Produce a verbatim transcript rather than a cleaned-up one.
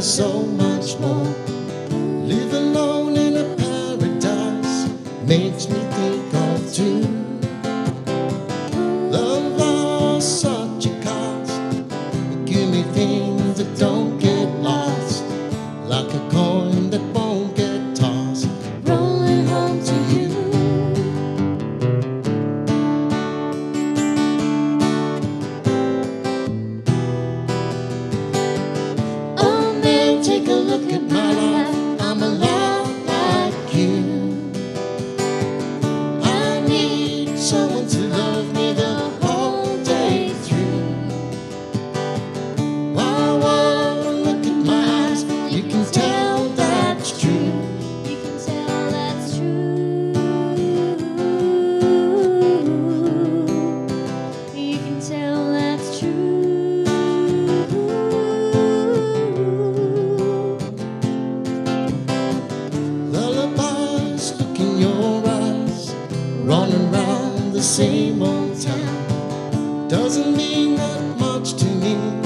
so much more. Live alone in a paradise makes me think of two. Love lost such a cost. Give me things that don't get lost, like a coin that won't get tossed, rolling home to you. Oh man, take a look at my life. I'm a lot like you. I need someone to love me the whole day through. Wow, wow, look at my eyes. You can tell that's true. You can tell that's true. You can tell that's true. Lullabies, look in your eyes, running around the same old town. Doesn't mean that much to me.